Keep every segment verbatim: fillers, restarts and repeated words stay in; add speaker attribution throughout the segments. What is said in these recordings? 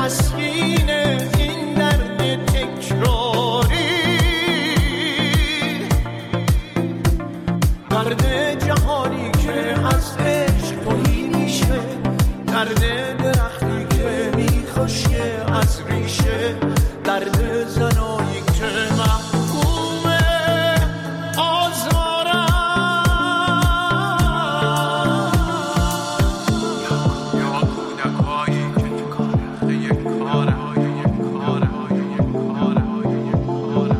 Speaker 1: تسکین این درد تکراری، درد جهانی که از عشق توهی میشه، درد درختی که میخوشه از ریشه، درد زنایی که محکومه آزارم. یا کودکایی که تو کاره یک کاره یک کاره یک کاره یک کاره.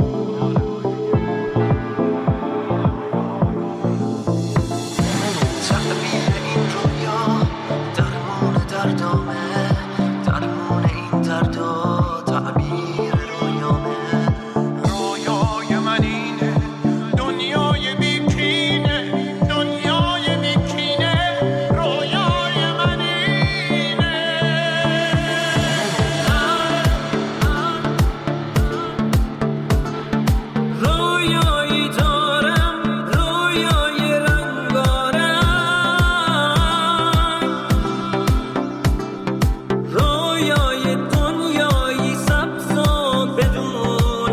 Speaker 1: تعبیر این رویا درمون دردامه، درمون این دردا تعبیر رویامه. رویای من اینه دنیای بیکینه، دنیای بیکینه، رویای من اینه. رویایی دارم، رویای رنگارنگ، رویای دنیایی سبز و بدون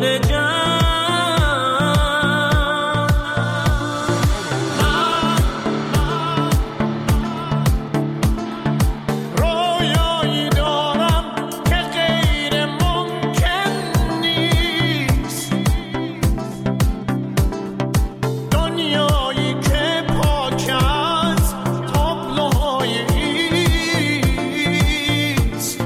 Speaker 1: جنگ. رویایی دارم که غیر ممکن نیست، دنیایی که پاک از تابلوهای ایست،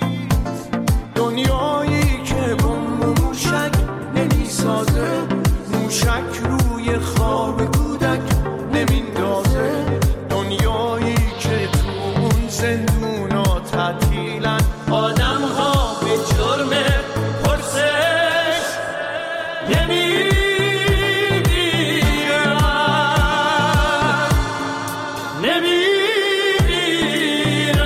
Speaker 1: دنیایی که بمب و موشک نمیسازه، موشک روی خواب کودک نمیندازه، دنیایی که تو اون زندونا تعطیلن آدم ها به جرم پرسش نمیگیرن، نمیگیرن.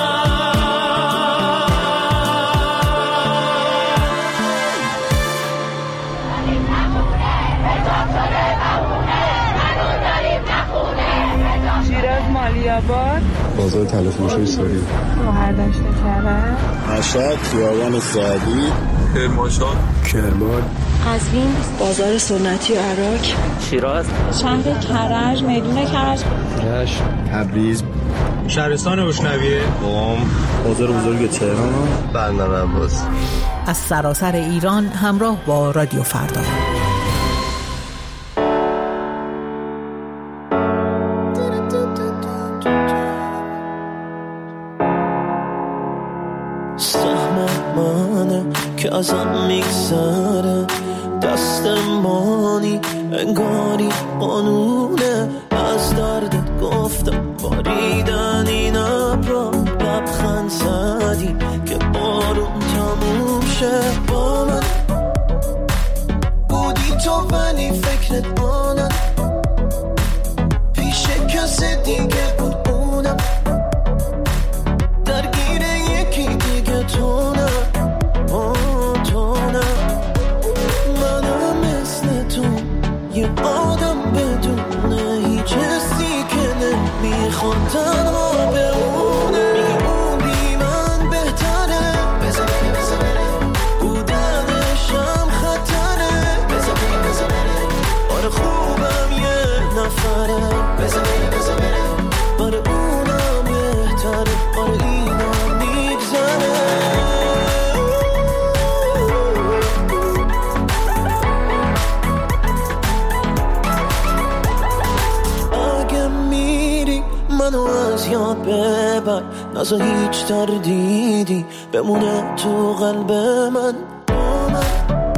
Speaker 2: شیراز مالیاباد،
Speaker 3: بازار تلفروشی سوری،
Speaker 2: شهردشت کرج،
Speaker 3: مشهد خیابان سعدی،
Speaker 4: کرمانشاه،
Speaker 3: کرمان،
Speaker 5: قزوین، بازار سنتی عراق،
Speaker 6: شیراز،
Speaker 2: شهر کرج، میدون کرج،
Speaker 3: رشت، تبریز،
Speaker 4: شهرستان روشنویه،
Speaker 3: قم، بازار بزرگ تهران، بندر عباس.
Speaker 7: از سراسر ایران همراه با رادیو فردا.
Speaker 1: سهم منه که ازم میگذره، دست مانی انگاری قانونه. از دردت گفتم باریدن این ابرا، لبخند زدی که بارون تموم شه. با من بودی تو ولی فکرت آنم، پیش کسی دیگه بود اونم، درگیر یکی دیگه تو نه، آه تو نه. منم مثل تو یه آدم بدونه هیچ حسی که نمیخواد تنها بمونه. میگه اون بی من بهتره، بذار بره بذار بره، بودنشم خطره، بذار بره بذار بره. آره خوبم یه نفره، بذار بره بذار بره، آره اونم بهتره، آره اینم میگذره. اگه میری منو از یاد ببر، نزا هیچ تردیدی بمونه تو قلب من. با من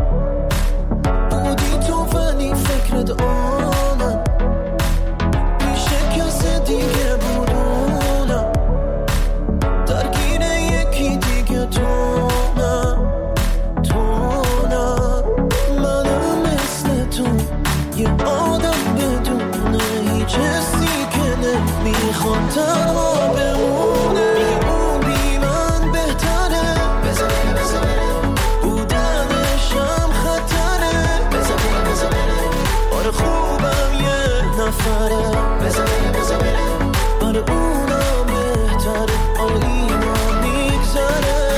Speaker 1: بودی تو ولی فکرت آنم، پیش کسی دیگه بودونم، درگیر یکی دیگه تو نه، تو نه. منم مثل تو یه آدم بدونه هیچ حسی که نمیخواد تنها بمونه. میگه اون بی من بهتره، بذار بره بذار بره، بودنشم خطره، بذار بره بذار بره. آره خوبم یه نفره، بذار بره بذار بره، آره اونم بهتره، آره اینم میگذره.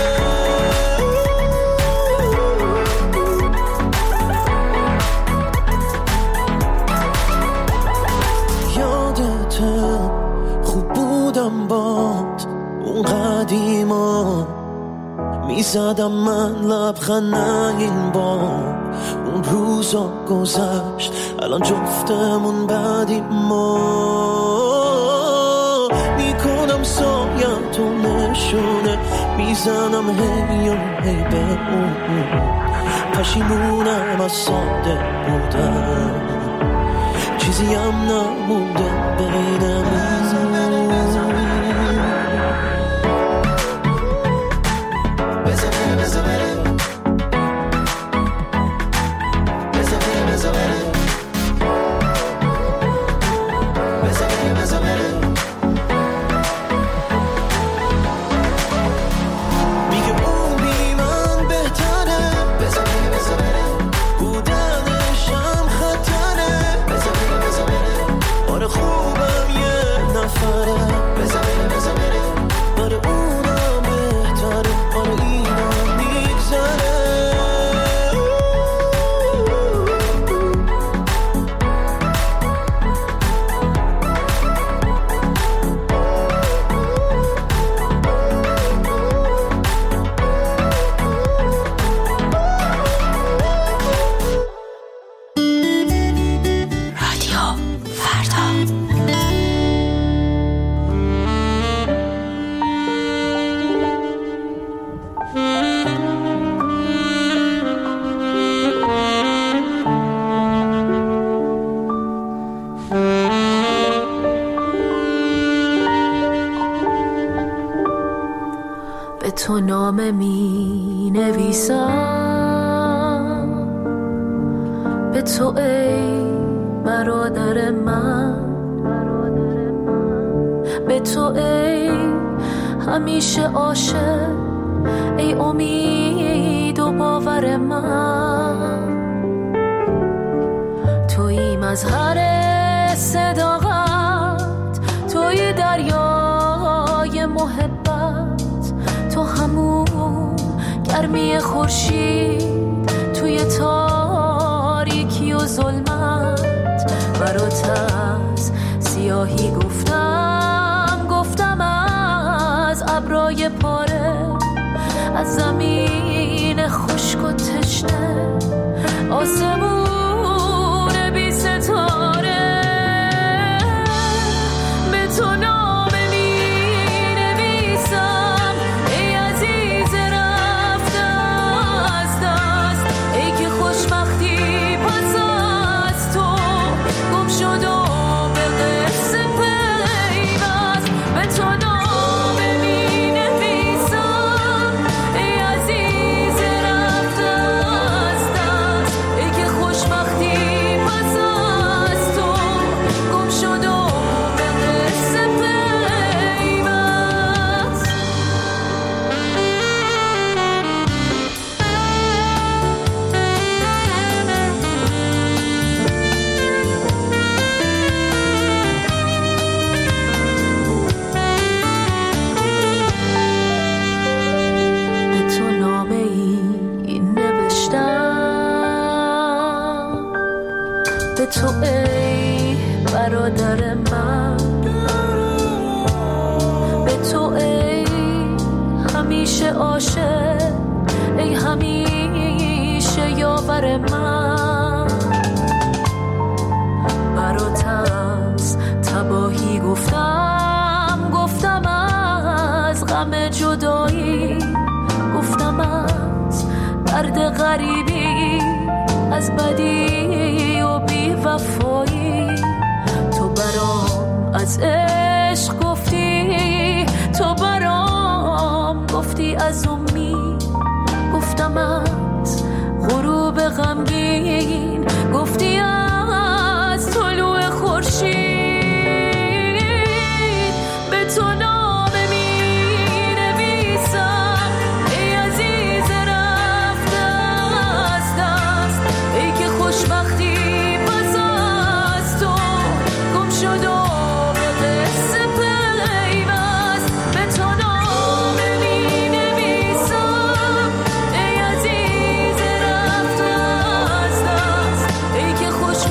Speaker 1: اون قدیما میزدم من لبخند این بار. اون روزا گذشت الان جفتمون بعدیم ما. میکنم سایتو نشونه میزنم هی و هی به اون. پشیمونم از ساده بودم چیزی هم نمونده بینمون.
Speaker 6: تو نامه می نویسم به تو ای برادر من، به تو ای همیشه عاشق، ای امید و باور من. توی مظهر صداقت، توی دریای محبت، تو همون گرمی خورشید توی تاریکی و ظلمت. برات از سیاهی گفتم گفتم از ابرای پاره، از زمین خشک و تشنه، آسمون بی ستاره. به تو نامه می نویسم ای عزیز رفته از دست، ای که خوشبختی پس از تو گم شد و به قصه پیوست. به تو نامه می نویسم ای عزیز رفته از دست، ای که خوشبختی پس از تو گم شد و به قصه پیوست. به تو نامه ای نوشتم، به تو ای برادر من، به تو ای همیشه عاشق، ای همیشه یاور من. برات از تباهی گفتم گفتم از غم جدایی، گفتم از درد غریبی، از بدی و بی وفایی. تو برام از عشق گفتی، تو برام گفتی از امید، گفتم از غروب غمگین، گفتی از طلوع خورشید. به تو نامه می نویسم ای عزیز رفته از دست، ای که خوشبختی پس از تو گم شد و به قصه پیوست. به تو نامه می نویسم ای عزیز رفته از دست، ای که خوش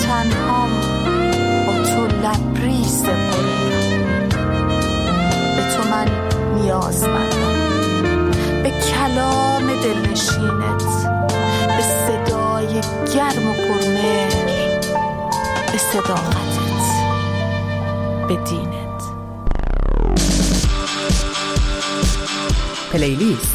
Speaker 6: تنهام با تو لبریز موندم، به تو من نیازمندم، به کلام دلنشینت، به صدای گرم و پرمهر، به صداقتت، به دینت.
Speaker 7: پلیلیست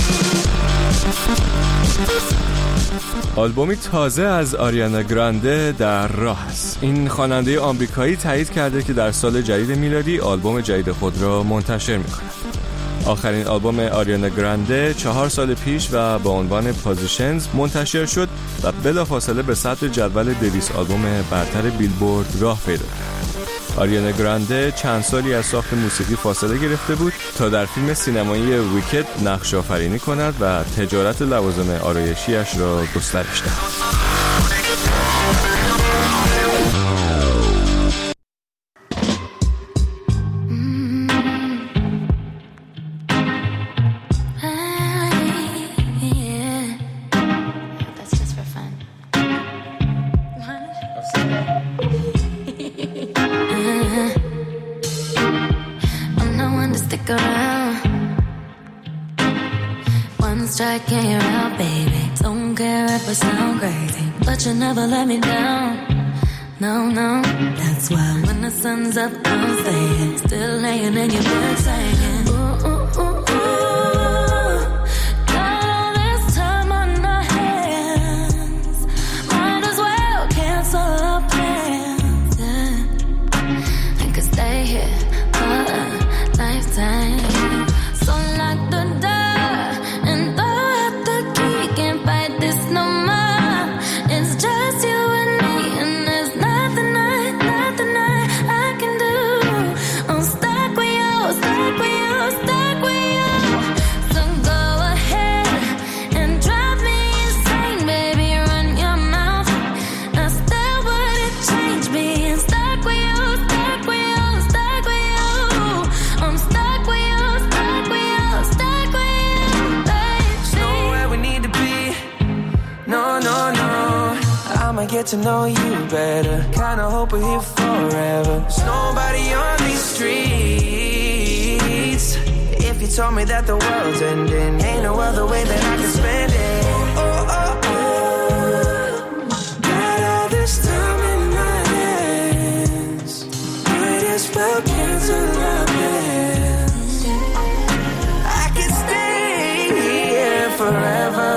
Speaker 8: آلبومی تازه از آریانا گرانده در راه است. این خواننده آمریکایی تایید کرده که در سال جدید میلادی آلبوم جدید خود را منتشر می‌کند. آخرین آلبوم آریانا گرانده چهار سال پیش و با عنوان پوزیشنز منتشر شد و بلافاصله به صدر جدول دویست آلبوم برتر بیلبورد راه پیدا کرد. آریانا گرانده چند سالی از ساخت موسیقی فاصله گرفته بود تا در فیلم سینمایی ویکد نقش آفرینی کند و تجارت لوازم آرایشی‌اش را گسترش دهد.
Speaker 6: Strike and you're out, baby. Don't care if I sound crazy, but you never let me down. No, no, that's why when the sun's up, I'm staying, still laying in your bed saying, ooh, ooh, ooh, ooh. Got all this time on our hands, might as well cancel our plans. Yeah. I could stay here for a lifetime. So lock the door.
Speaker 1: Get to know you better, kinda hope we're here forever. There's nobody on these streets. If you told me that the world's ending, ain't no other way that I can spend it. Oh, oh, oh. Got all this time in my hands, might as well cancel our plans. I can stay here forever.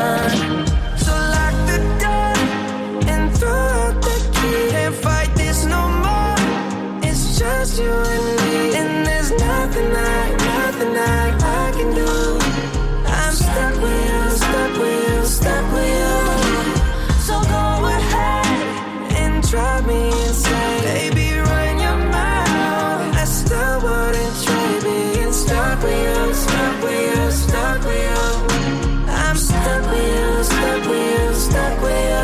Speaker 1: You and me, and there's nothing I, nothing I, I can do. I'm stuck with you, stuck with you, stuck with you. So go ahead and drive me insane, baby. Run your mouth. I still wouldn't trade being stuck with you, stuck with you, stuck with you. I'm stuck with you, stuck with you, stuck with you.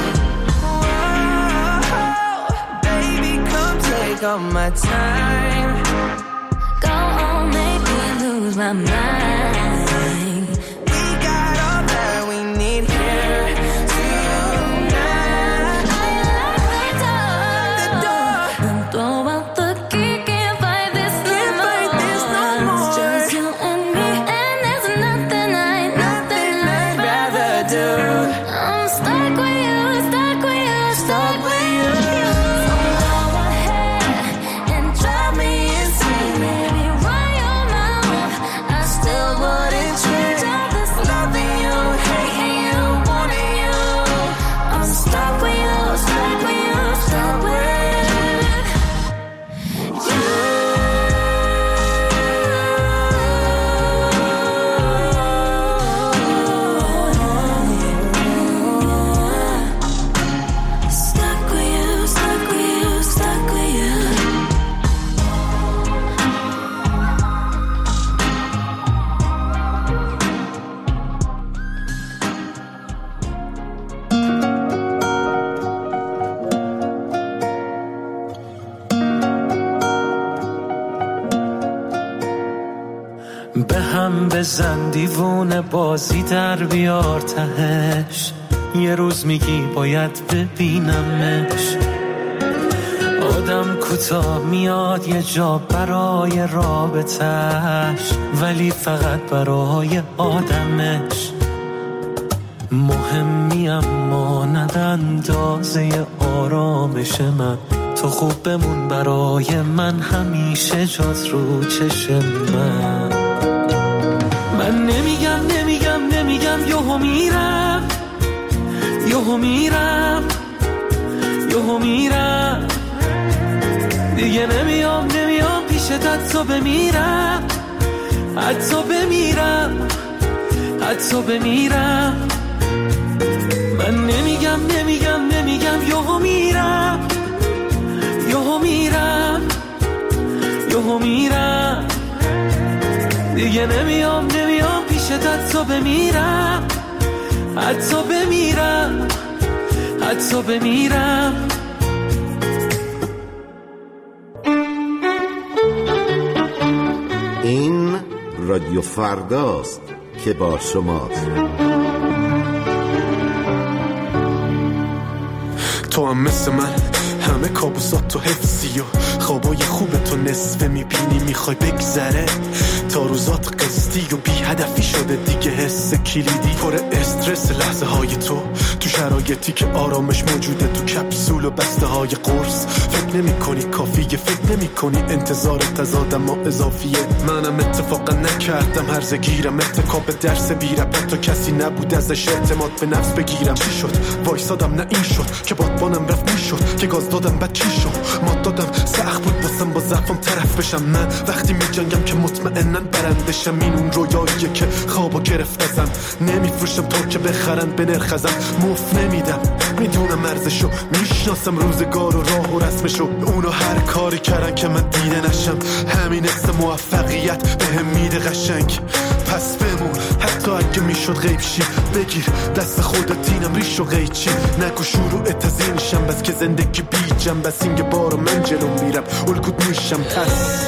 Speaker 1: All my time, go on, make me lose my mind. We got all that we need here tonight. I lock the door and throw out the key. Can't fight this no more. Fight this no more. It's just you and me, and there's nothing I, nothing I'd rather do. I'm stuck with you, stuck with you, stuck with you. به هم بزن دیوونه بازی در بیار تهش، یه روز میگی باید ببینمش. کوتاه میاد یه جا برای رابطش، ولی فقط برای آدمش مهمی، اما ند اندازه آرامش من. تو خوب بمون برای من، همیشه جات رو چشم من. من نمیگم نمیگم نمیگم یهو میرم، یهو میرم، یهو میرم، دیگه نمیام نمیام پیشت، حتی بمیرم، حتی بمیرم، حتی بمیرم. من نمیگم نمیگم نمیگم یهو میرم، یهو میرم، یهو میرم، دیگه نمیام نمیام پیشت، حتی بمیرم، حتی بمیرم، حتی بمیرم.
Speaker 9: این رادیو فرداست که با شماست.
Speaker 10: تو هم مثل من همه کابوسات تو حفظی و خوابای خوب تو نصفه میبینی، میخوای بگذره تا روزات قسطی و بی هدفی شده دیگه. حس کلیدی پر استرس لحظه های تو، تو شرایطی که آرامش موجوده تو کپسول و بسته های قرص. فکر نمی کنی کافیه، فکر نمی کنی انتظار تزادم ما اضافیه. منم اتفاقا نکردم هرزه گیرم، اتکاب به درس بیرم، حتی کسی نبود ازش اعتماد به نفس بگیرم. چی شد وایسادم نه این شد که بادبانم رفت میشد، که گاز دادم بعد چی شد مات دادم. سخت بود باسم با ضعفم طرف بشم. من وقتی میجنگم که مطمئنن برندشم، این اون رویاییه که خوابو گرفت ازم. نمیفروشم تا که بخرن به نرخ ازم، مفت نمیدم، میدونم ارزشو، میشناسم روزگار و راه و رسمشو. اونو هر کاری کردن که من دیده نشم، همین حس موفقیت بهم میده قشنگ. پس بمون حتی اگه میشد غیب شی، بگیر دست خودت اینم ریش و قیچی. نگو شروع تزینشم بس که زندگی بیجم، بس اینگه بارو من جلو میرم الگوت میشم. پس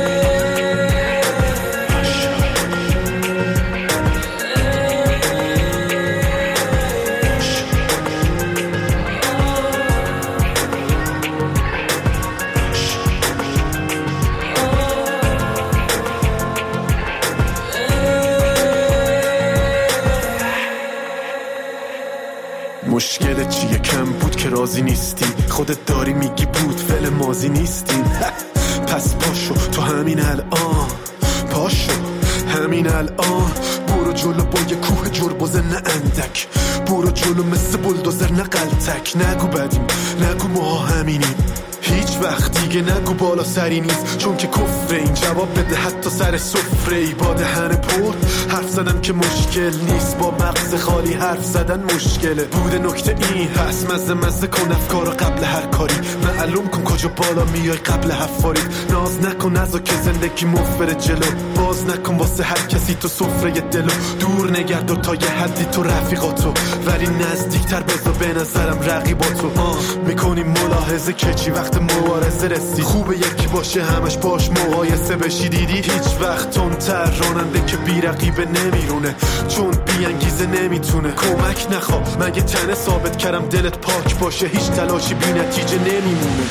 Speaker 10: مشکل چیه؟ کم بود که راضی نیستی، خودت داری میگی بود فعل ماضی نیستیم. پس پاشو تو همین الان، پاشو همین الان، برو جلو با یه کوه جربوزه نه اندک، برو جلو مثل بلدوزر نه قلتک. نگو بدیم نگو ما همینیم، هیچ وقت دیگه نگو بالا سری نیست، چون که کفره. این جواب بده حتی سر سفره ای با دهن پر حرف زدن که مشکل نیست، با مغز خالی حرف زدن مشکله. بوده نکته این هست، مزه مزه کن افکار قبل هر کاری، معلوم کن کجا بالا میای قبل حفاری. ناز نکن نزا که زندگی مفبر جلو، باز نکن واسه هر کسی تو سفره دلو. دور نگرد تا یه حدی تو رفیقاتو، ولی نزدیکتر بذار به نظرم رقیباتو. میکنی ملاحظه که چی وقت مبارزه رسی، خوبه یکی باشه همش باش مقایسه بشی. دیدی هیچ وقت تندتر راننده که بی رقیبه نمیرونه، چون بی انگیزه نمیتونه. کمک نخوا مگه تنه ثابت کردم دلت پاک باشه، هیچ تلاشی بی نتیجه نمیمونه.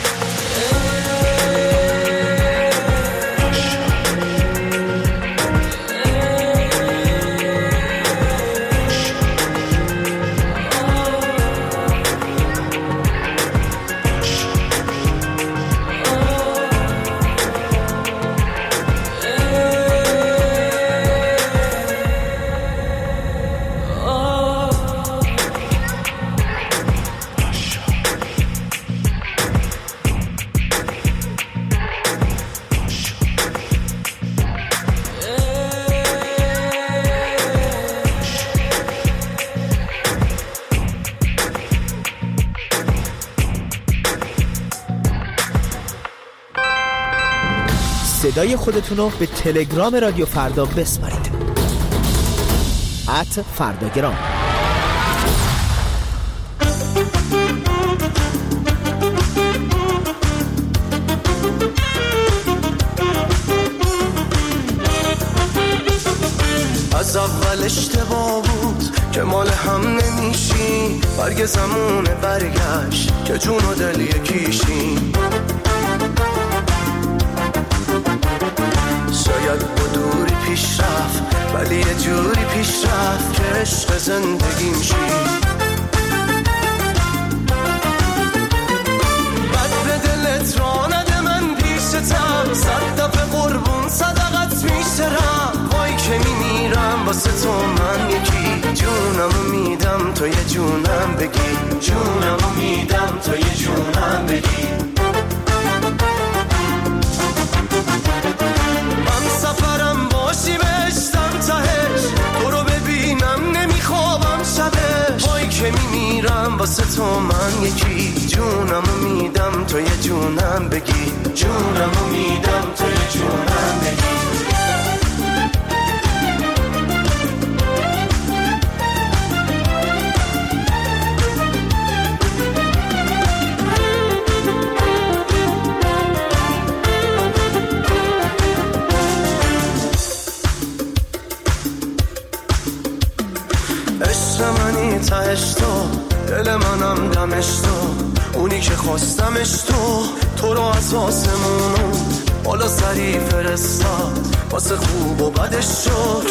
Speaker 11: صدای خودتون رو به تلگرام رادیو فردا بسپارید. ات فرداگرام.
Speaker 1: از اول اشتباه بود که مال هم نمیشیم، برگ زمونه برگشت که جون و دل یکیشیم. جوری پیش رفت که عشق زندگیم شی. بد به دلت را نده من پیشتم، صد دفعه قربون صدقت میشترم. وای که میمیرم واسه تو من یکی، جونمو میدم تو یه جونم بگی، جونمو میدم تو یه جونم بگی. من سفرم باشی بهشتم تهش، تو رو ببینم نمیخوابم شبش. وای که میمیرم واسه تو من یکی، جونمو میدم تو یه جونم بگی، جونمو میدم تو یه جونم بگی. تهش تو، دل منم دمش تو، اونی که خواستمش تو. تو رو از آسمونو بالا سری فرستاد، واسه خوب و بدش شد.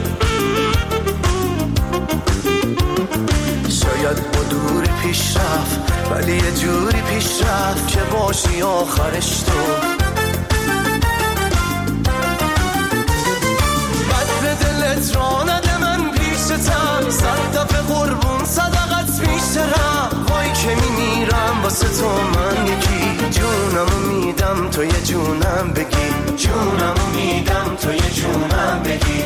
Speaker 1: شاید با دوری پیش رفت، ولی یه جوری پیش رفت که باشی آخرش تو. بد به دلت را نده من پیشتم، صد دفعه قربون صدقت میشترم. وای که میمیرم واسه تو من یکی، جونمو میدم تو یه جونم بگی، جونمو میدم تو یه جونم بگی.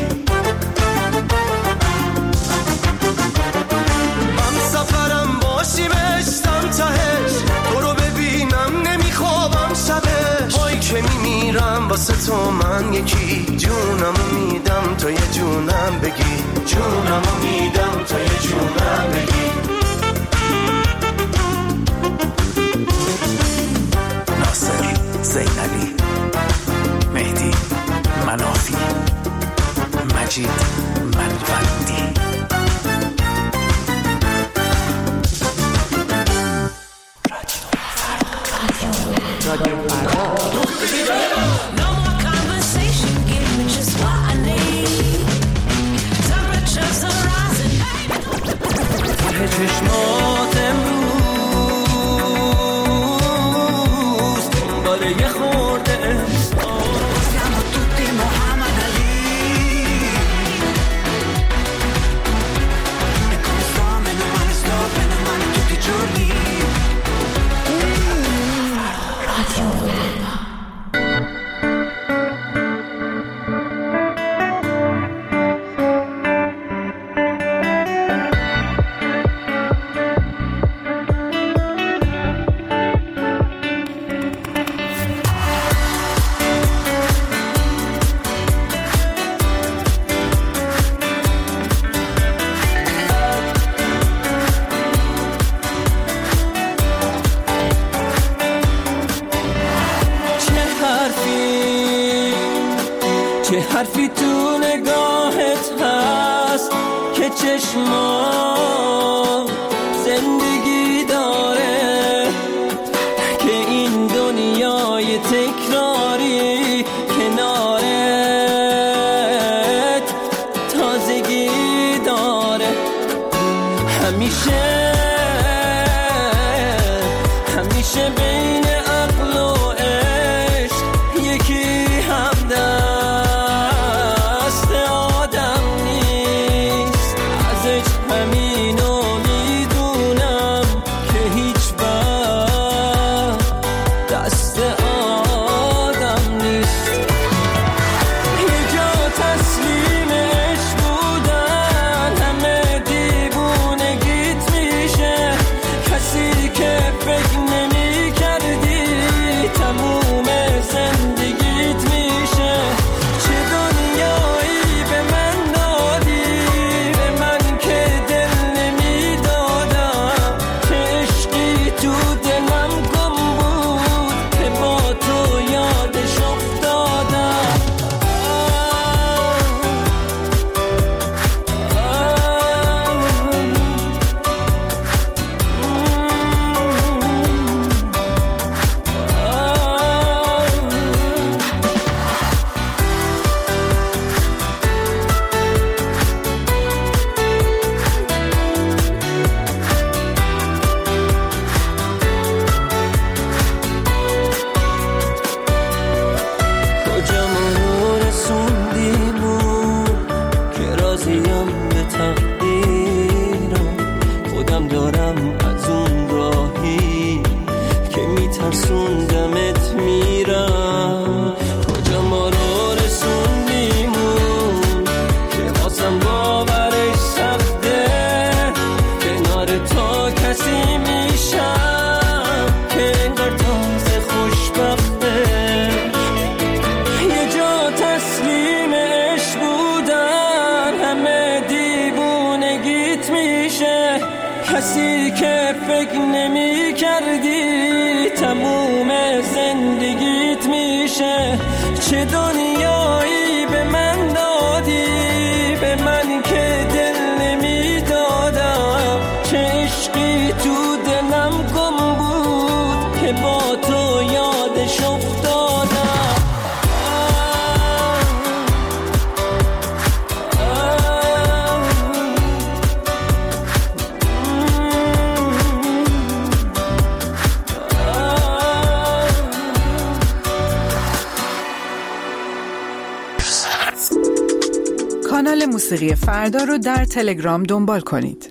Speaker 1: من سفرم باشی بهشتم تهش، تو رو ببینم نمیخوابم شبش. وای که میمیرم واسه تو من یکی، جونمو میدم تو یه جونم بگی، جونمو میدم تو یه جونم بگی.
Speaker 12: ناصر، زینبی، مهدی، منافی، مجید، منوندی. رادیو فردا.
Speaker 1: چشمات امروز دنبال یه خورده احساس. Siamo tutti Muhammad Ali e come sto meno male sto bene male tutti i giorni.
Speaker 13: چه حرفی تو نگاهت هست که چشما زندگی داره، که این دنیای تکراری کنارت تازگی داره. همیشه همیشه بین عقل و عشق یکی همدست آدم نیست. ازش همینو میدونم که هیچ وقت دست آدم میشه. چه دنیایی به من دادی، به من که دل نمیدادم. چه عشقی تو دلم گم بود که با تو یادش افتادم.
Speaker 7: کانال موسیقی فردا رو در تلگرام دنبال کنید.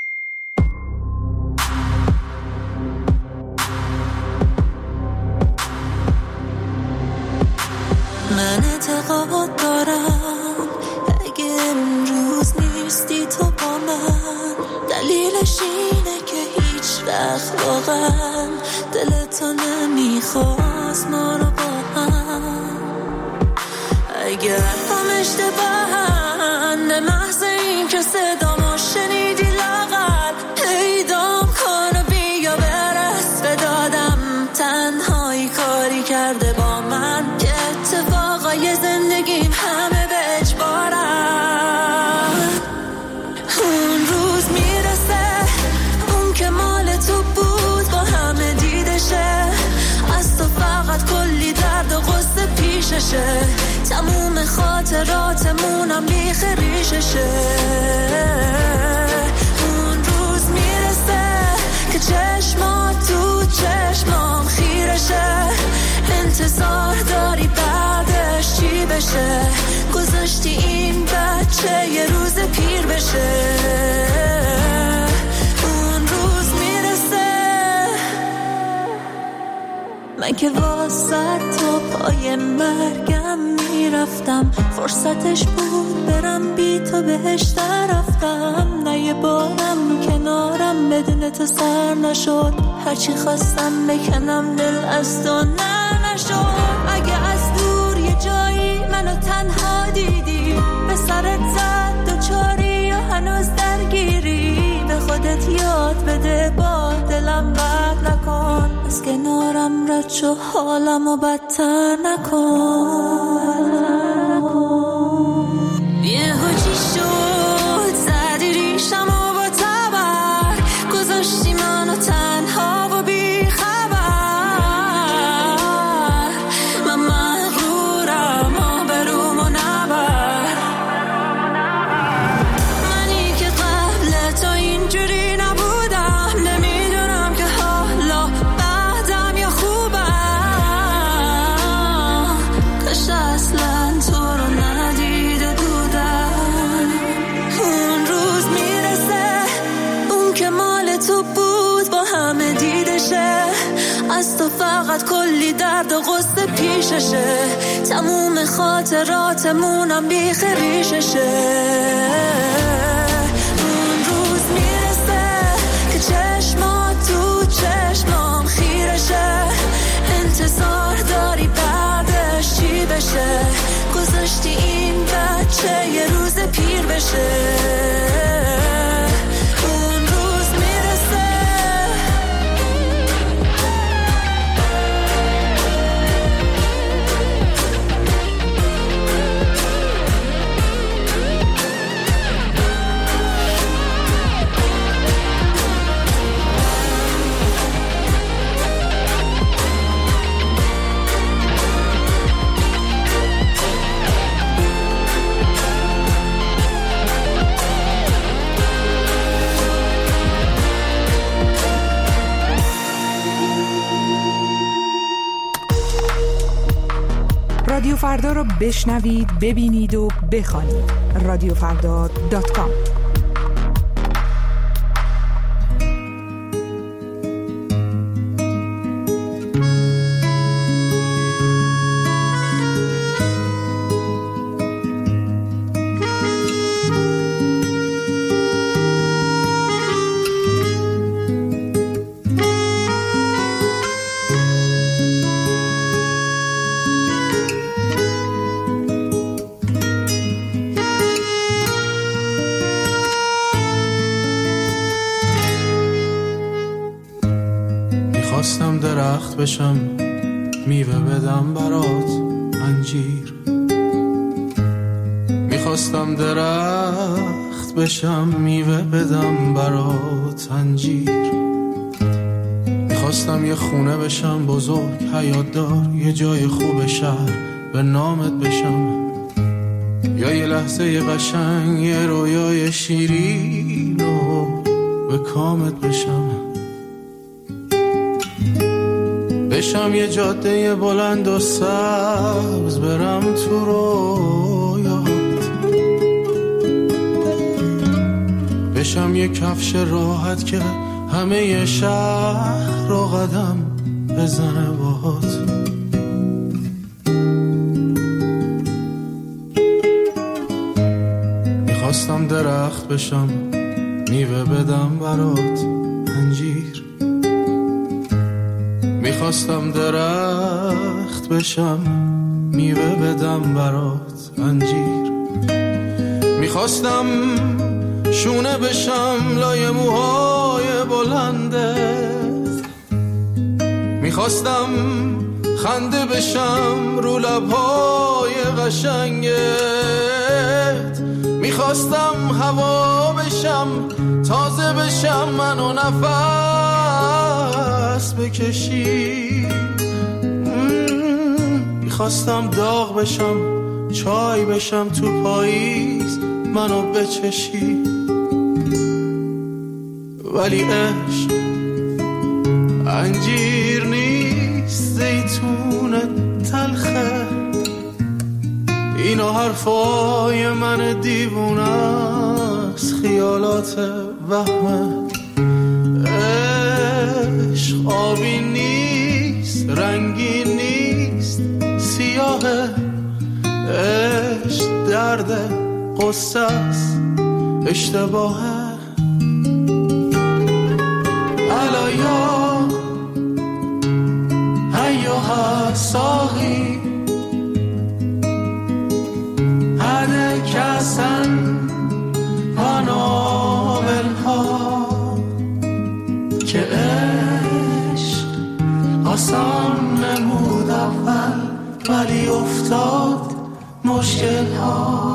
Speaker 6: من اعتقاد دارم اگه اون روز نیستی تو با من، دلیلش اینه که هیچ وقت واقعا دلتو نمیخواست ما رو با هم. اگر هم اشتباهن به محض این که صدامو شنیدی لاغر پیدام کن و بیا برس به دادم. تنهایی کاری کرده با من که اتفاقای زندگیم همه به اجبارن. اون روز میرسه اون که مال تو بود با همه دیدشه، از تو فقط کلی درد و غصه پیششه. تموم خاطراتمونم بیخ ریششه. اون روز میرسه که چشمات تو چشمام خیرشه. انتظار داری بعدش چی بشه؟ گذاشتی این بچه یه روز پیر بشه. اون روز میرسه من که واسه تو پای مرگم میرفتم، فرصتش بود برم بی تو بهش رفتم. نه یه بارم کنارم بدون تو سر نشد، هرچی خواستم بکنم دل از تو نه نشد. اگه از دور یه جایی منو تنها دیدی، به سرت زد دو چاری و هنوز درگیری، به خودت یاد بده با دلم بد نکن. از کنارم رد شو حالمو بدتر نکن. یه هوچی شد زدی ریشمو با تبر، گذاشتی منو تنها و بی خبر. من مغرورم آبرومو نبر. منی که قبل تو اینجوری نبودم، نمیدونم که حالا بعدم یا خوبم. کاش اصلا تو رو ندیده بودم. اون روز میرسه اون که مال تو بود با همه دیدشه، از تو فقط کلی درد و غصه پیششه. تموم خاطراتمونم بیخ ریششه. اون روز میرسه که چشمات تو چشمام خیرشه. انتظار داری بعدش چی بشه؟ گذاشتی این بچه یه روز پیر بشه. اون روز میرسه
Speaker 7: رادیو فردا رو بشنوید، ببینید و بخوانید. رادیو فردا دات کام.
Speaker 10: خواستم درخت بشم میوه بدم برات انجیر. میخواستم درخت بشم میوه بدم برات انجیر. میخواستم یه خونه بشم بزرگ حیات دار، یه جای خوب شهر به نامت بشم، یا یه لحظه یه قشنگ یه رویای شیرین و به کامت بشم. بشم یه جاده بلند و سبز برم تو رویات. بشم یه کفش راحت که همه شهر رو قدم بزنه باهات. میخواستم درخت بشم میوه بدم برات انجیر. میخواستم درخت بشم میوه بدم برات انجیر. میخواستم شونه بشم لای موهای بلندت. میخواستم خنده بشم رو لبهای قشنگت. میخواستم هوا بشم تازه بشم منو نفس بکشی. میخواستم داغ بشم چای بشم تو پاییز منو بچشی. ولی عشق انجیر نیست زیتون تلخه. اینا حرفای من دیوونه است خیالات وهمه. عشق آبی نیست رنگی نیست سیاهه. عشق درد قصه است اشتباهه. الایا ایوها ساقی هده کسن پاناولها که عشق آسان نمود اول ولی افتاد مشکل ها.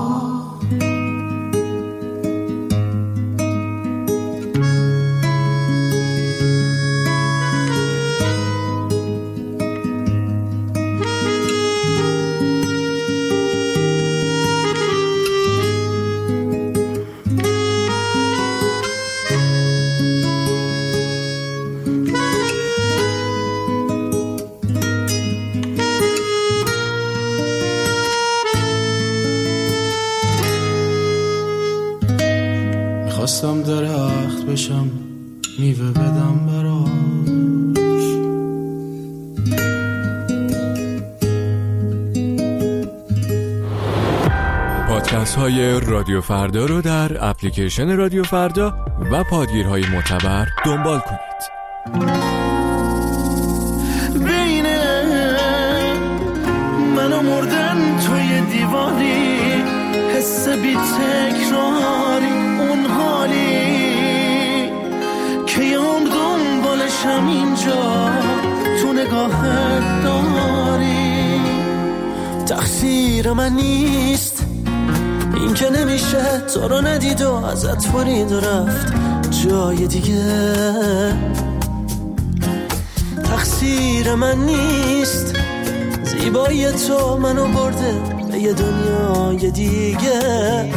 Speaker 10: میخواستم درخت بشم میوه بدم براش.
Speaker 8: پادکست های رادیو فردا رو در اپلیکیشن رادیو فردا و پادگیرهای معتبر دنبال کنید.
Speaker 1: بین من و مردن توی دیواری حس بی تکراری اون حالی که یام دنبالشم اینجا تو نگاهت داری. تقصیر من نیست این که نمیشه تو رو ندید و ازت برید و رفت جای دیگه. تقصیر من نیست زیبایی تو منو برده به یه دنیای دیگه.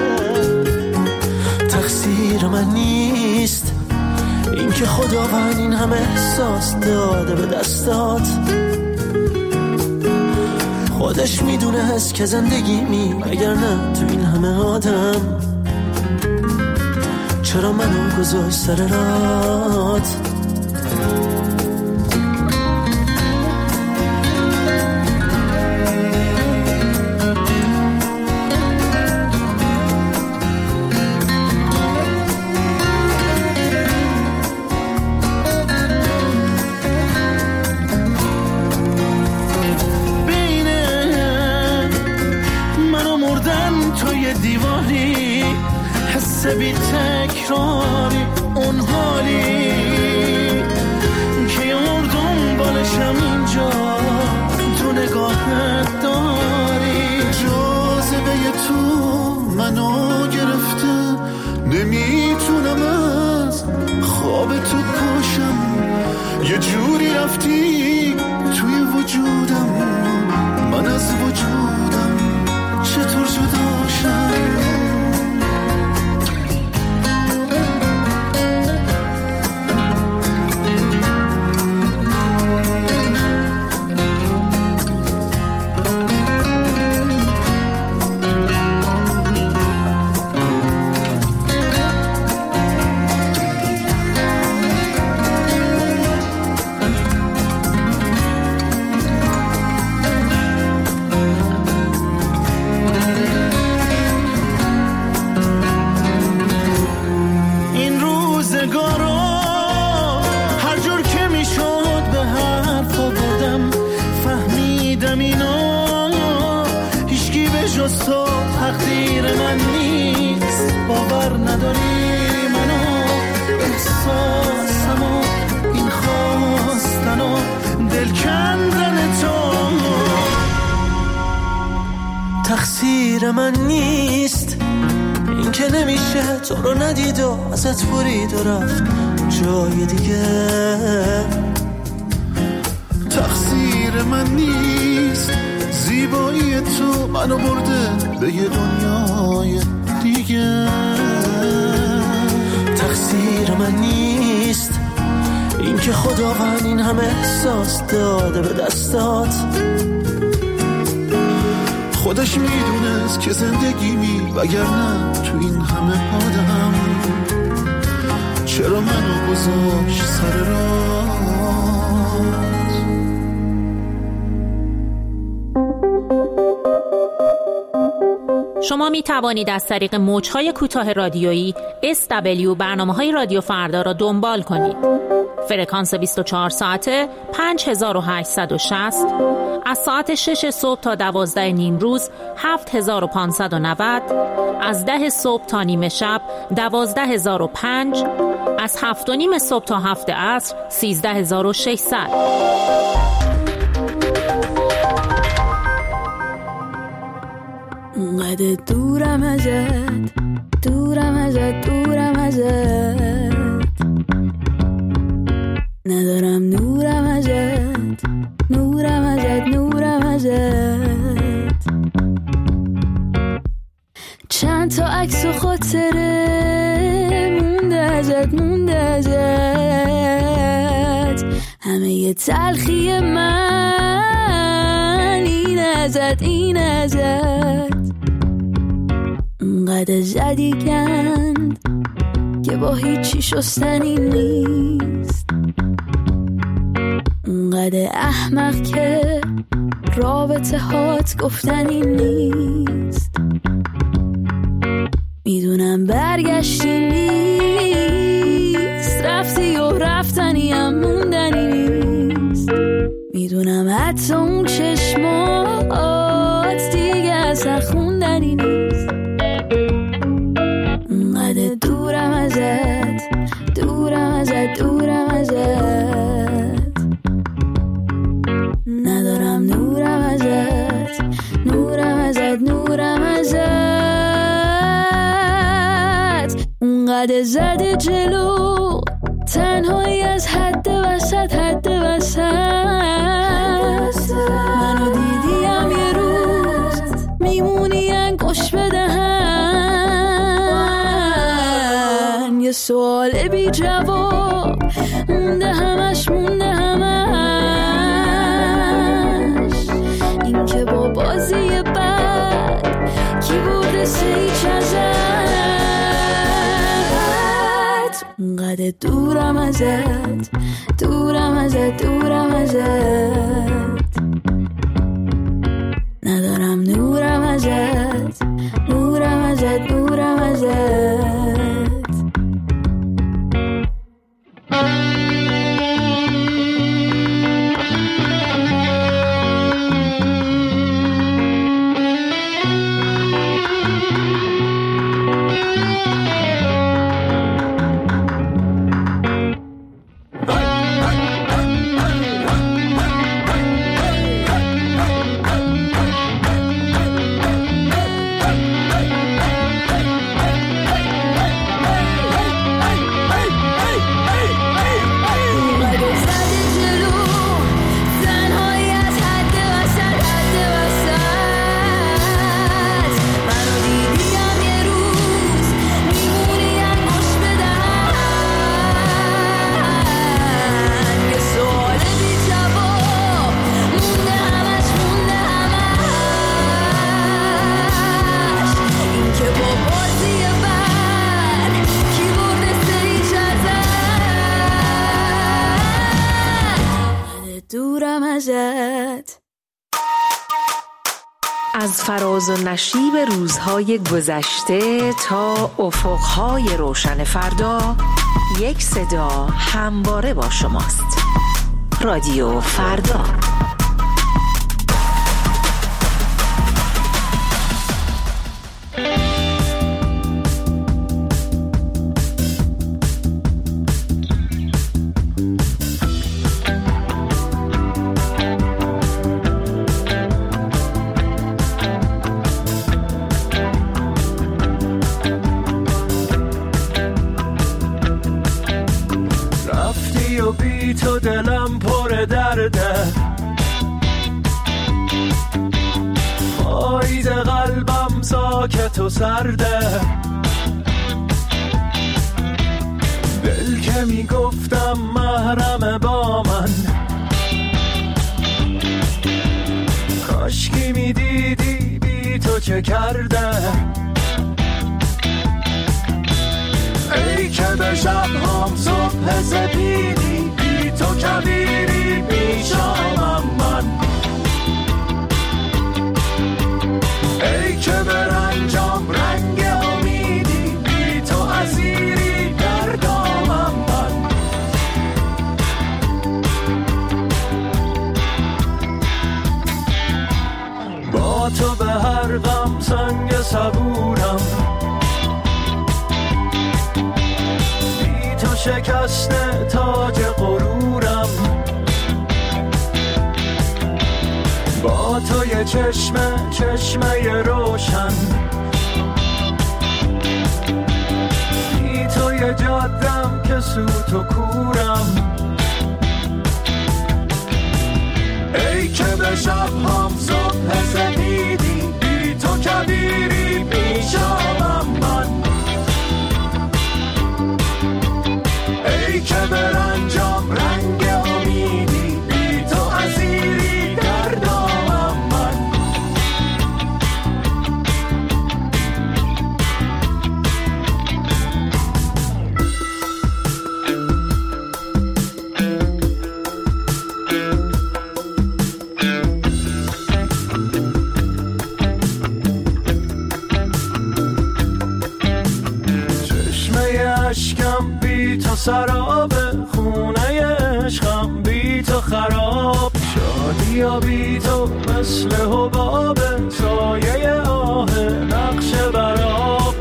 Speaker 1: تقصیر من نیست این که خداوند این همه احساس داده به دستات. خودش میدونه هست که زندگی می اگر نه تو این همه آدم چرا منو گذاشت سر رات. دیواری حس بی تکراری اون حالی که یار دنبالشم اینجا داری. جاذبه تو منو گرفته، نمیتونم از خواب تو پاشم. یه جوری رفتی توی وجودم، من از وجودم چطور جداشم؟ تقدیر من نیست، باور نداری منو، احساسمو، این خواستنو، دل کندن تو تقصیر من نیست. این که نمیشه تو رو ندید و ازت برید و رفت جای دیگه. تقصیر من نیست، زیبایی تو منو برده به یه دنیای دیگه. تقصیر من نیست این که خداوند این همه احساس داده به دستات. خودش میدونست که زندگیمی وگرنه تو این همه آدم چرا منو گذاشت سر راه.
Speaker 14: شما می توانید از طریق موج‌های کوتاه رادیویی اس دبلیو برنامه‌های رادیو فردا را دنبال کنید. فرکانس بیست و چهار ساعته پنج هزار و هشتصد و شصت، از ساعت شش صبح تا دوازده نیم روز هفت هزار و پانصد و نود، از ده صبح تا نیمه شب دوازده هزار و پنج، از هفت و نیم صبح تا هفت عصر سیزده هزار و ششصد.
Speaker 6: اونقدر دورم ازت، دورم ازت، دورم ازت، ندارم نورم ازت، نورم ازت، نورم ازت. چند تا عکس و خاطره مونده ازت، مونده ازت، همه یه تلخی من این ازت، این ازت. اونقدر زدی کند که با هیچی شستنی نیست، اونقدر احمق که رابطه هات گفتنی نیست. میدونم برگشتی نیست، رفتی و رفتنی هم موندنی نیست. میدونم حتی اون چشمات دیگه اصلا خوندنی نیست. اونقدر دورم ازت، دورم ازت، دورم ازت، ندارم نورم ازت، نورم ازت، نورم ازت. اونقدر زده جلو تنهایی از حد وسط، حد وسط. منو دیدیم یه روز میمونی انگوش بدهن، یه سوال بی جواب مونده همش، مونده همش. این که با بازی بد کی برده سیچ ازت. اونقدر دورم ازت، دورم ازت، دورم ازت، ندارم نورم ازت، نورم ازت، نورم ازت.
Speaker 5: از فراز و نشیب روزهای گذشته تا افقهای روشن فردا، یک صدا همواره با شماست. رادیو فردا.
Speaker 13: تو دلم پر درده، پاییز قلبم ساکت و سرده، دل که میگفتم محرم با من، کاشکی میدیدی بی تو چه کرده. ای که به شب هم صبح سپیدی، بی تو کبیری پیشامم من. ای که به رنجام رنگ امیدی، بی تو اسیری در دامم من. با تو به هر غم سنگ صبورم، شکسته تاج غرورم. با تو یه چشمه چشمه روشن، بی تو یه جادم که سوت و کورم. ای که به شب هم صبح سپیدی، بی تو کبیری پیشامم من. ای که به رنجام رنگ امیدی، بی تو اسیری در دامم من. چشمه اشکم بی تو سراب، خونه عشقم بی تو خراب. شادی و بی تو مثل حباب، سایه آه نقش براب.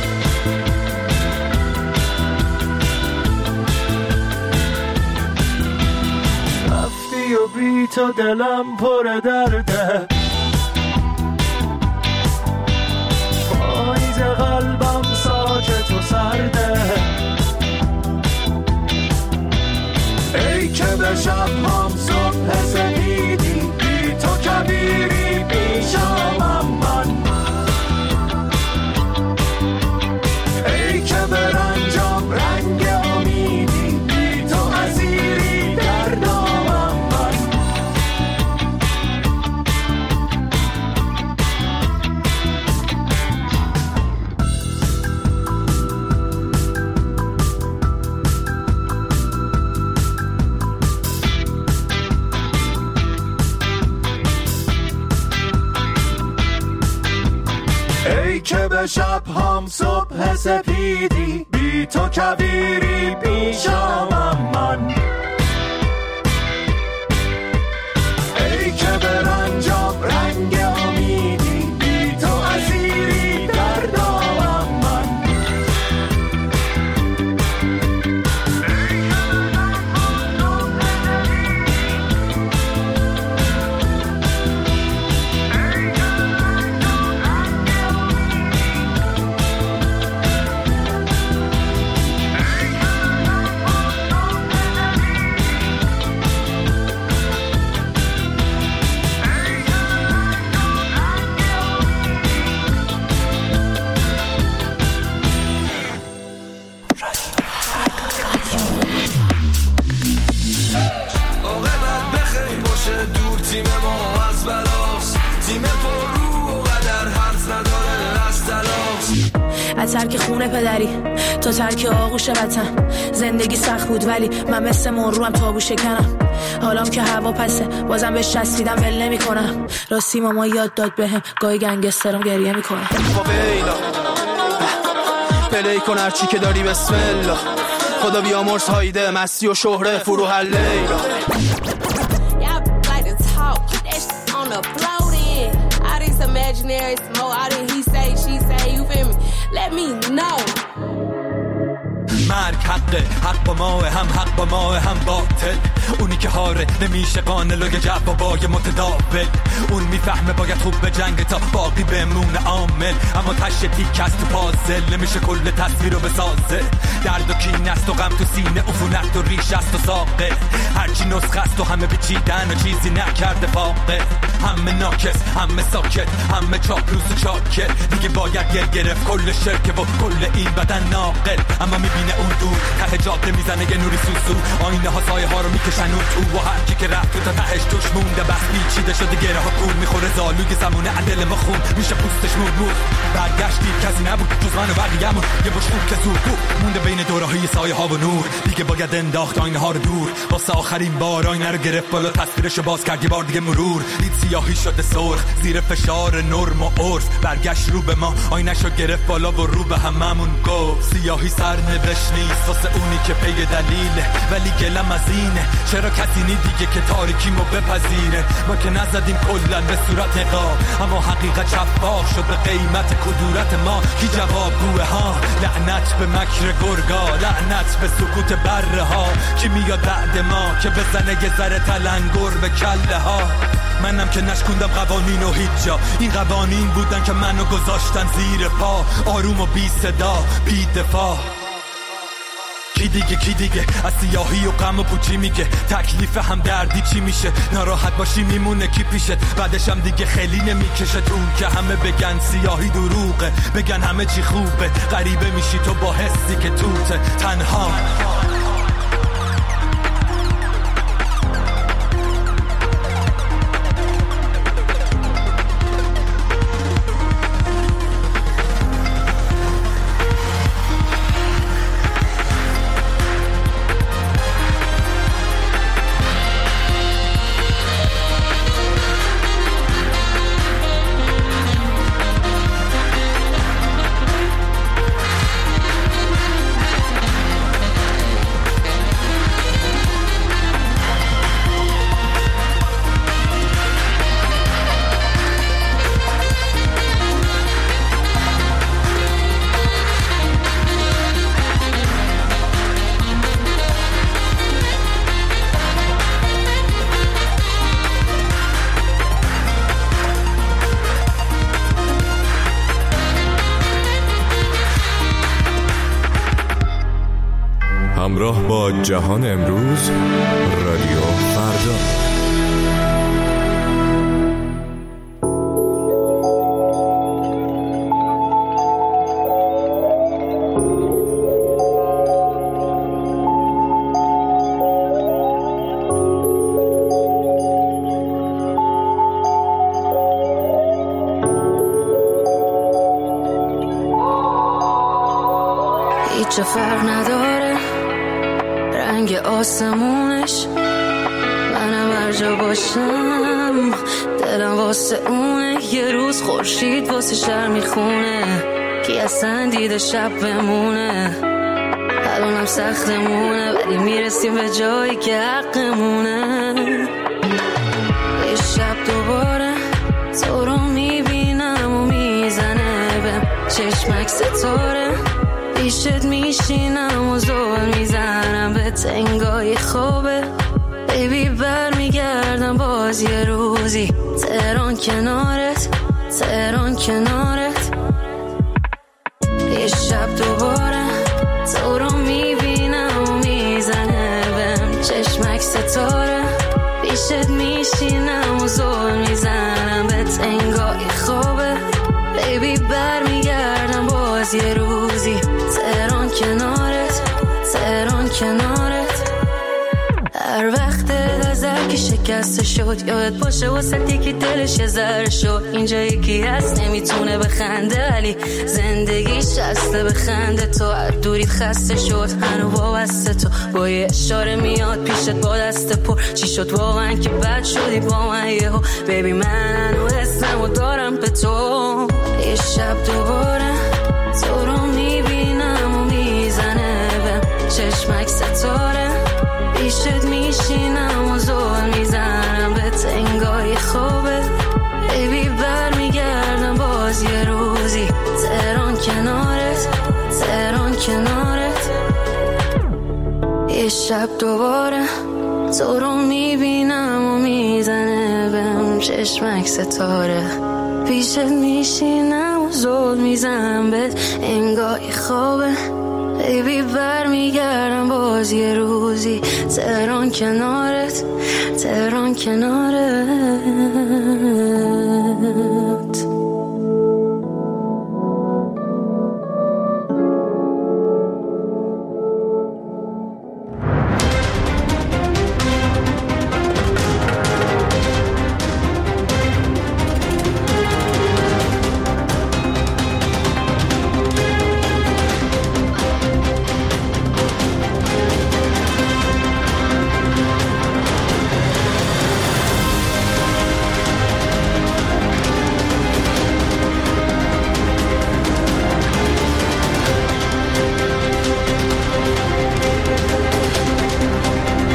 Speaker 13: رفتی و بی تو دلم پر درده، پاییز قلبم ساکت و سرده. ای که به شب هم صبح سپیدی، بی تو کبیری پیشامم من. ای که به رنجام رنگ امیدی، بی تو اسیری در دامم من. ای که به شب هم صبح سپیدی، بی تو کبیری پیشامم من. ای که به رنجام رنگ امیدی، بی تو اسیری در دامم من.
Speaker 15: از ترک خونه پدری تا ترک آغوش وطن. زندگی سخت بود ولی من مثل مرو هم تابو شکنم. حالام که هوا پسه بازم بهش چسبیدم ول نمی کنم. راستی ماما یاد داد بهم گاهی گنگسترم گریه میکنم.
Speaker 16: ویلا پلی کن هرچی که داری بسم الله. خدا بیامرز هایده مستی و شهره فروح لیلا. Imaginary smoke, all that he say, she say, you feel me? Let me know.
Speaker 13: مرگ حقه، حق با ماه، هم حق با ماه هم باطل. اونی که هاره نمیشه قانلوی جوابای متداول. اون میفهمه باید خوب به جنگ تا باقی بمونه عامل. اما تشه تیک از تو پازل نمیشه کل تصویر رو بسازه. درد و کین است و غم تو سینه، عفونت و ریش است و ساقه. هرچی نسخه است و همه پیچیدن و چیزی نکرده فاقه. همه ناکس، همه ساکت، همه چاپلوس و چاکت. دیگه باید گل گرفت کل شرکه و کل این بدن ناقل. اما میبینه اون دور ته جاده میزنه یه نوری سوسو. آینه ها سایه ها رو میکشن اون تو و هر کی که رفت تو تا تهش توش مونده. بس پیچیده شده گره ها کور میخوره زالوی زمونه عدل ما خون میشه پوستش مور مور. برگشتید کسی نبود جز من و بقیه‌مون. یه بوش خوب که زور بود مونده بین دوره‌های سایه ها و نور. دیگه باید انداخت آینه ها رو دور. واسه آخرین بار آینه رو گرفت بالا تصویرشو باز کرد یه بار دیگه مرور. دید سیاهی شده سرخ زیر فشار نرم و عرف. برگشت رو به ما آینه‌شو گرفت بالا و رو به هممون گفت سیاهی سرنوشت نیست واسه اونی که پی دلیله. ولی گلم از اینه چرا کسی نی دیگه که تاریکیمو بپذیره. ما که نزدیم کلن به صورت نقاب، اما حقیقت شفاف شد به قیمت کدورت ما. کی جواب گوه ها؟ لعنت به مکر گرگا، لعنت به سکوت بره ها. کی میاد بعد ما که بزنه یه ذره تلنگر به کله ها؟ منم که نشکوندم قوانین و هیچ جا. این قوانین بودن که منو گذاشتن زیر پا. آروم و بی صدا بی دفاع. کی دیگه کی دیگه از سیاهی و غم و پوچی میگه تکلیف هم دردی چی میشه؟ ناراحت باشی میمونه کی پیشت؟ بعدش هم دیگه خیلی نمیکشه اون که همه بگن سیاهی دروغه، بگن همه چی خوبه. غریبه میشی تو با حسی که توته تنها.
Speaker 8: همراه با جهان امروز رادیو فردا.
Speaker 6: هیچ فرق نداره رنگ آسمونش، منم هر جا باشم دلم واسه اونه. یه روز خورشید واسه شهر میخونه، کی اصلا دیده شب بمونه. الانم سختمونه ولی میرسیم به جایی که حقمونه. یه شب دوباره تو رو میبینم و میزنه بهم چشمک ستاره. پیشت میشینم و زول میزنم به تنگای خوبه. بیبی بر میگردم باز یه روزی تهران کنارت، تهران کنارت. یه شب دوباره تو رو میبینم و میزنه بهم چشمک ستاره. پیشت میشینم و زول میزنم به تنگای خوبه. بیبی بر میگردم باز یه روزی تهران کنارت، تهران کنارت. هر وقت نظر که شکسته شد. یاد باشه واسه که دلش یه ذره شد. اینجا یکی هست نمیتونه بخنده ولی زندگیش شسته بخنده. تو از دوریت خسته شد هنو وابسته تو با یه اشاره میاد پیشت با دست پر. چی شد واقعا که بد شدی با من یهو؟ بیبی من هنو اسمو دارم به تو. یه شب دوباره تو رو میبینم و میزنه بهم چشمک ستاره. پیشت میشینم و زول میزنم به تنگای خوبه. بیبی بر میگردم باز یه روزی تهران کنارت، تهران کنارت. یه شب دوباره تو رو میبینم و میزنه بهم چشمک ستاره. پیشت میشینم و زول میزنم به انگاه خوابه. بیبی بر میگردم باز یه روزی تهران کنارت، تهران کنارت.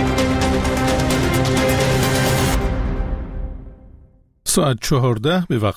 Speaker 17: ساعت چهارده به وقت